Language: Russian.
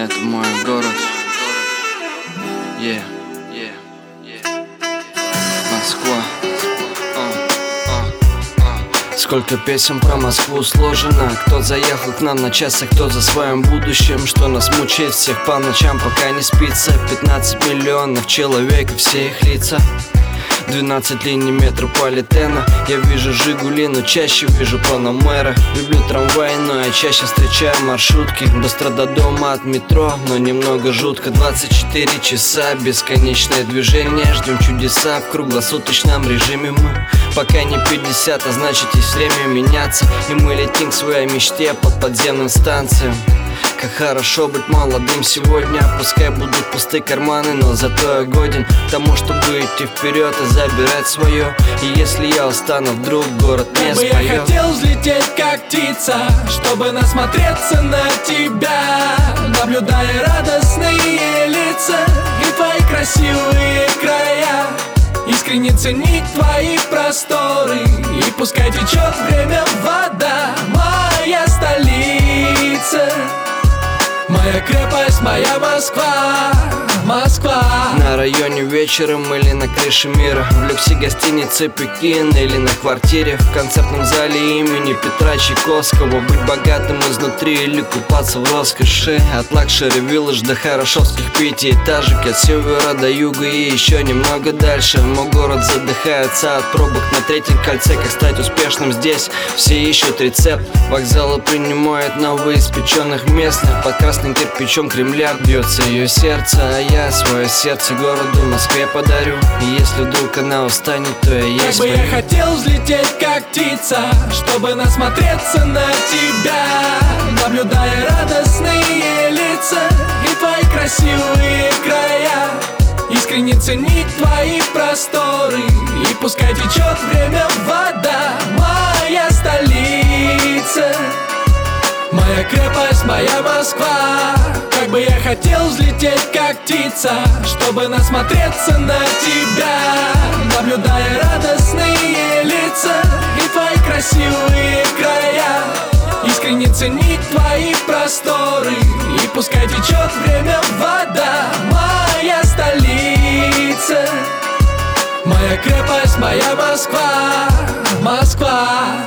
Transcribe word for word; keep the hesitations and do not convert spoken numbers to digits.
Это мой город. Yeah, yeah, yeah. Москва. А, а, а. Сколько песен про Москву сложено. Кто заехал к нам на час, а кто за своим будущим. Что нас мучает всех по ночам, пока не спится. Пятнадцать миллионов человек и все их лица. Двенадцать линий метрополитена. Я вижу Жигули, но чаще вижу Панамера. Люблю трамвай, но я чаще встречаю маршрутки. До страдодома от метро, но немного жутко. Двадцать четыре часа, бесконечное движение. Ждем чудеса в круглосуточном режиме мы. Пока не пятьдесят, а значит есть время меняться. И мы летим к своей мечте по подземным станциям. Как хорошо быть молодым сегодня. Пускай будут пустые карманы, но зато я годен к тому, чтобы идти вперед и забирать свое. И если я устану, вдруг город не споет. Я бы я хотел взлететь как птица, чтобы насмотреться на тебя, наблюдая радостные лица и твои красивые края. Искренне ценить твои просторы, и пускай течет время, вода. Моя столица, моя крепость, моя Москва, Москва. На районе вечером или на крыше мира, в люксе гостиницы Пекин или на квартире в концертном зале имени Петра Чайковского. Быть богатым изнутри или купаться в роскоши. От лакшери виллаж до хорошовских пятиэтажек, от севера до юга и еще немного дальше. Мой город задыхается от пробок на третьем кольце. Как стать успешным здесь? Все ищут рецепт. Вокзалы принимают новоиспеченных местных. Под красным кирпичом Кремля бьется ее сердце, а я свое сердце городу Москве подарю. И если вдруг она устанет, то я есть. Как бы я хотел взлететь как птица, чтобы насмотреться на тебя, наблюдая радостные лица и твои красивые края. Искренне ценить твои просторы, и пускай течет время, вода. Моя столица, моя крепость, моя Москва. Как бы я хотел взлететь как птица, чтобы насмотреться на тебя, наблюдая радостные лица и твои красивые края. Искренне ценить твои просторы, и пускай течет время, вода. Моя столица, моя крепость, моя Москва, Москва.